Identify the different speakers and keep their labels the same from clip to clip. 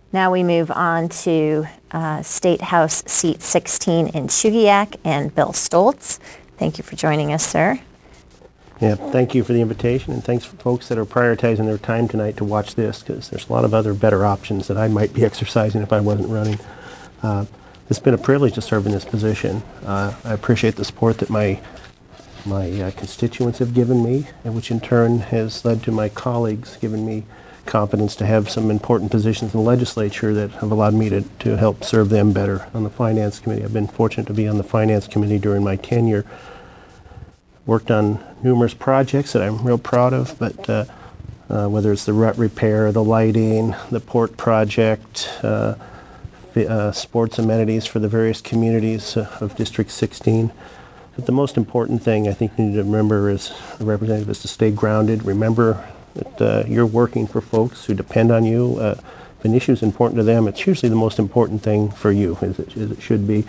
Speaker 1: Now we move on to State House Seat 16 in Chugiak and Bill Stoltz. Thank you for joining us, sir.
Speaker 2: Yeah, thank you for the invitation, and thanks for folks that are prioritizing their time tonight to watch this, because there's a lot of other better options that I might be exercising if I wasn't running. It's been a privilege to serve in this position. I appreciate the support that my constituents have given me, and which in turn has led to my colleagues giving me competence to have some important positions in the legislature that have allowed me to help serve them better. On the Finance Committee, I've been fortunate to be on the Finance Committee during my tenure. Worked on numerous projects that I'm real proud of, but whether it's the rut repair, the lighting, the port project, sports amenities for the various communities of District 16. But the most important thing I think you need to remember as a representative is to stay grounded. Remember that you're working for folks who depend on you. If an issue is important to them, it's usually the most important thing for you, as it should be.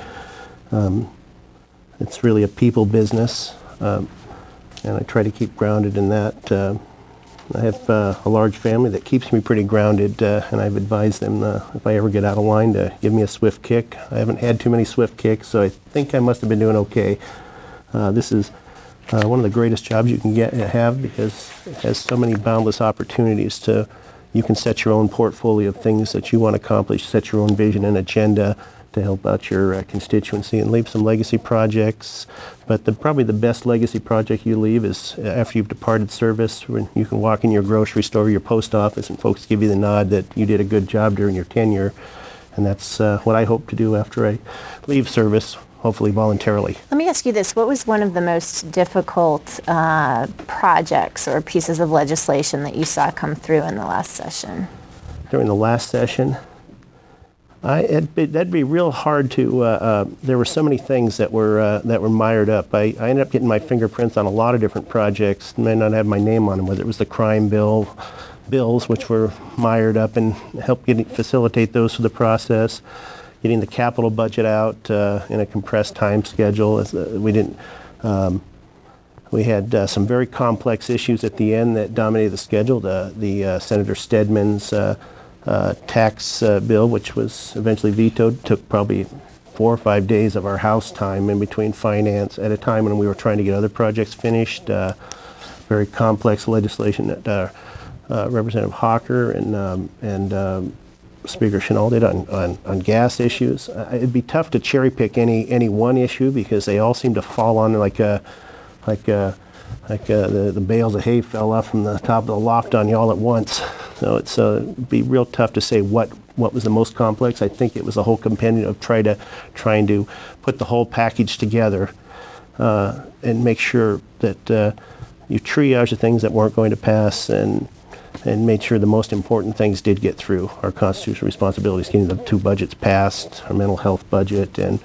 Speaker 2: It's really a people business, and I try to keep grounded in that. I have a large family that keeps me pretty grounded, and I've advised them if I ever get out of line to give me a swift kick. I haven't had too many swift kicks, so I think I must have been doing okay. This is one of the greatest jobs you can have, because it has so many boundless opportunities you can set your own portfolio of things that you want to accomplish, set your own vision and agenda to help out your constituency and leave some legacy projects. But probably the best legacy project you leave is after you've departed service, when you can walk in your grocery store, your post office, and folks give you the nod that you did a good job during your tenure. And that's what I hope to do after I leave service, hopefully voluntarily.
Speaker 1: Let me ask you this. What was one of the most difficult projects or pieces of legislation that you saw come through in the last session?
Speaker 2: During the last session? That'd be real hard to, there were so many things that were mired up. I ended up getting my fingerprints on a lot of different projects, may not have my name on them, whether it was the crime bills, which were mired up, and helped facilitate those through the process. Getting the capital budget out in a compressed time schedule. We had some very complex issues at the end that dominated the schedule. The Senator Stedman's tax bill, which was eventually vetoed, took probably 4 or 5 days of our House time in between finance at a time when we were trying to get other projects finished. Very complex legislation that Representative Hawker and Speaker Chennault did on gas issues. It'd be tough to cherry pick any one issue, because they all seem to fall on like the bales of hay fell off from the top of the loft on you all at once. So it'd be real tough to say what was the most complex. I think it was a whole compendium of trying to put the whole package together and make sure that you triage the things that weren't going to pass and made sure the most important things did get through. Our constitutional responsibilities, getting the 2 budgets passed, our mental health budget, and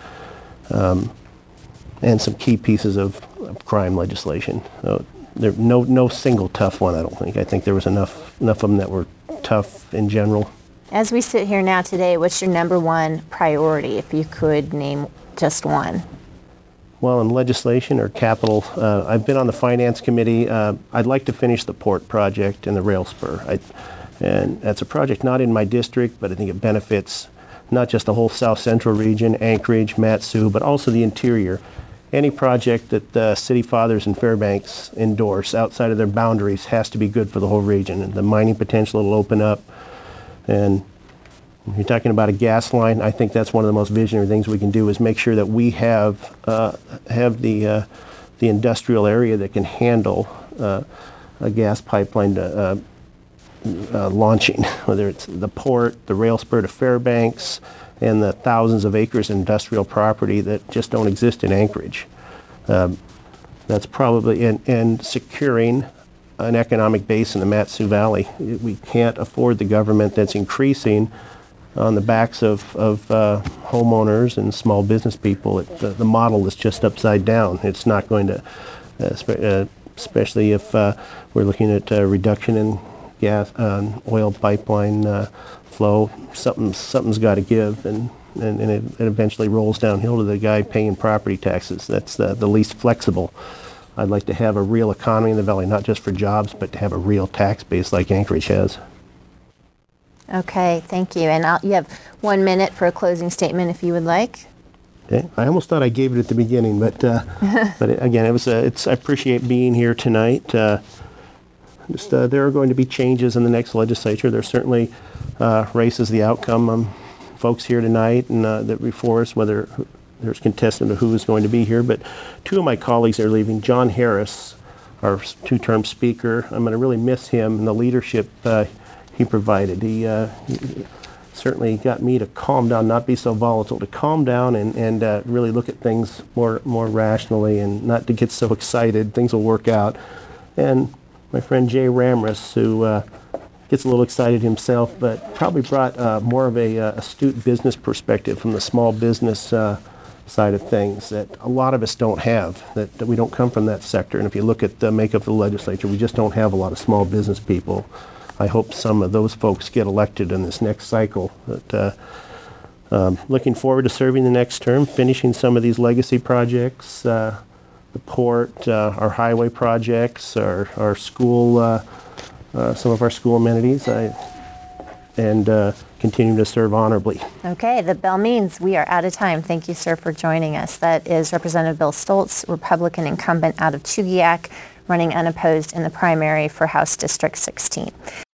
Speaker 2: some key pieces of crime legislation. So there's no single tough one, I don't think. I think there was enough of them that were tough in general.
Speaker 1: As we sit here now today, what's your number one priority, if you could name just one?
Speaker 2: Well, in legislation or capital, I've been on the Finance Committee. I'd like to finish the port project and the rail spur. And that's a project not in my district, but I think it benefits not just the whole South Central region, Anchorage, Mat-Su, but also the interior. Any project that the City Fathers in Fairbanks endorse outside of their boundaries has to be good for the whole region. And the mining potential it'll open up. And if you're talking about a gas line, I think that's one of the most visionary things we can do, is make sure that we have the industrial area that can handle a gas pipeline launching, whether it's the port, the rail spur to Fairbanks, and the thousands of acres of industrial property that just don't exist in Anchorage. That's probably, and securing an economic base in the Mat-Su Valley. We can't afford the government that's increasing on the backs of homeowners and small business people. The model is just upside down. It's not going to, especially if we're looking at a reduction in gas, oil pipeline flow. Something's got to give, and it eventually rolls downhill to the guy paying property taxes. That's the least flexible. I'd like to have a real economy in the valley, not just for jobs, but to have a real tax base like Anchorage has.
Speaker 1: Okay, thank you. And you have 1 minute for a closing statement if you would like.
Speaker 2: Okay. I almost thought I gave it at the beginning, but again, I appreciate being here tonight. There are going to be changes in the next legislature. There certainly races the outcome. Folks here tonight and that before us, whether there's contestant of who is going to be here, but two of my colleagues are leaving. John Harris, our two-term speaker, I'm going to really miss him and the leadership he provided. He certainly got me to calm down, not be so volatile, to calm down and really look at things more rationally and not to get so excited. Things will work out. And my friend Jay Ramris, who gets a little excited himself, but probably brought more of a astute business perspective from the small business side of things that a lot of us don't have, that we don't come from that sector. And if you look at the makeup of the legislature, we just don't have a lot of small business people. I hope some of those folks get elected in this next cycle. But looking forward to serving the next term, finishing some of these legacy projects, the port, our highway projects, our school, some of our school amenities, and continue to serve honorably.
Speaker 1: Okay, the bell means we are out of time. Thank you, sir, for joining us. That is Representative Bill Stoltz, Republican incumbent out of Chugiak, running unopposed in the primary for House District 16.